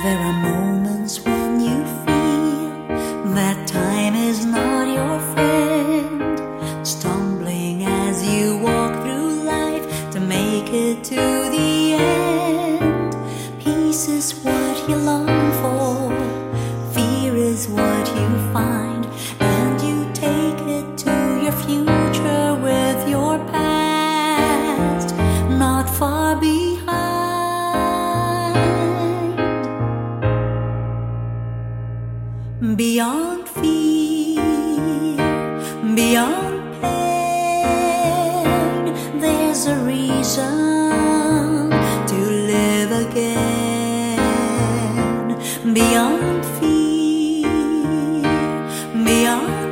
There are moments when you feel that time is not your friend, stumbling as you walk through life to make it to the end. Peace is what you long for, fear is what you find, and you take it to your future with your past not far behind. Beyond fear, beyond pain, there's a reason to live again. Beyond fear, beyond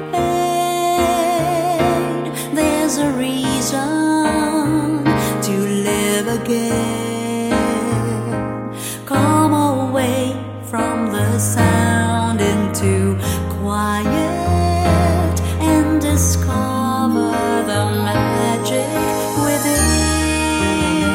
pain, there's a reason to live again. Come away from the sound into quiet and discover the magic within.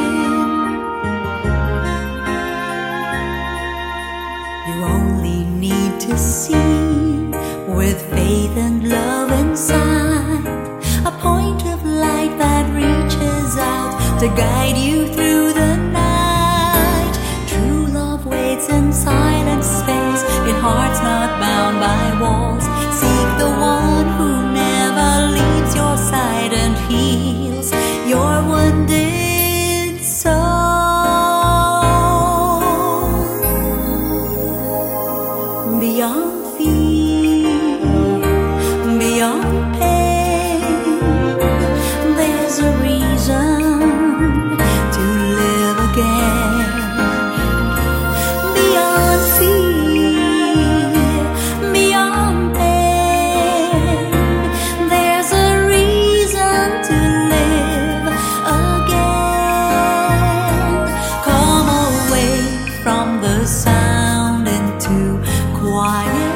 You only need to see with faith and love inside, a point of light that reaches out to guide you through the night. True love waits in silent space, in hearts not bound by walls. Seek the one who never leaves your side and heals your wounded soul. Beyond fear, beyond pain, there's a reason to live again. Beyond fear, beyond pain, there's a reason to live again. Come away from the sound into quiet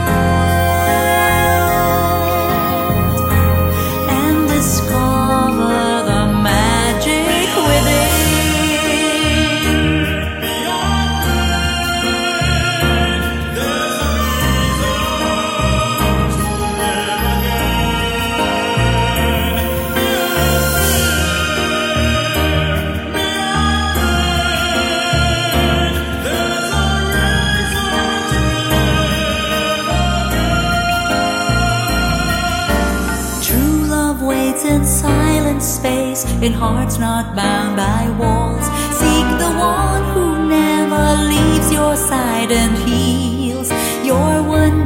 and discover the magic within. True love waits in silent space, in hearts not bound by walls. Seek the one who never leaves your side and heals your wounds.